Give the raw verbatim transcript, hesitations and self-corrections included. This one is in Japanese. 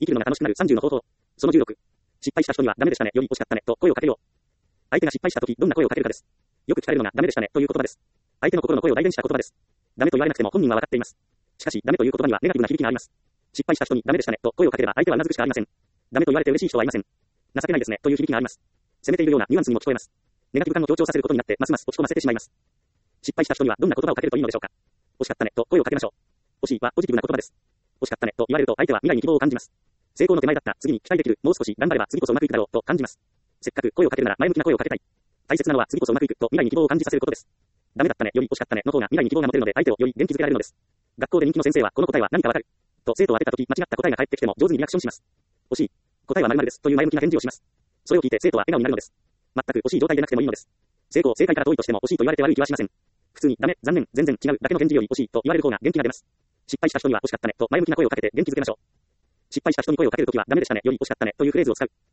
生きるのが楽しくなるさんじゅうの方法。そのじゅうろく。失敗した人にはダメでしたねより惜しかったねと声をかけるよう。相手が失敗したときどんな声をかけるかです。よく聞かれるのがダメでしたねという言葉です。相手の心の声を代弁した言葉です。ダメと言われなくても本人は分かっています。しかし、ダメという言葉にはネガティブな響きがあります。失敗した人にダメでしたねと声をかければ相手は頷くしかありません。ダメと言われて嬉しい人はいません。情けないですねという響きがあります。責めているようなニュアンスにも聞こえます。ネガティブ感を強調させることになってますます落ち込ませてしまいます。失敗した人にはどんな言葉をかけるといいのでしょうか。惜しかったねと声をかけましょう。惜しいはポジティブな言葉です。惜しかったねと言われると相手は未来に希望を感じます。成功の手前だった、次に期待できる、もう少し頑張れば次こそうまくいくだろうと感じます。せっかく声をかけるなら前向きな声をかけたい。大切なのは次こそうまくいくと未来に希望を感じさせることです。ダメだったねより惜しかったねの方が未来に希望が持てるので相手をより元気づけられるのです。学校で人気の先生はこの答えは何かわかると生徒を当てたとき間違った答えが返ってきても上手にリアクションします。惜しい。答えは〇〇ですという前向きな返事をします。それを聞いて生徒は笑顔になるのです。全く惜しい状態でなくてもいいのです。成功、正解から遠いとしても惜しいと言われて悪い気はしません。普通にダメ、残念、全然違うだけの返事より惜しいと言われる方が元気が出ます。失敗した人には惜しかったねと前向きな声をかけて元気づけましょう。失敗した人に声をかけるときはダメでしたねより惜しかったねというフレーズを使う。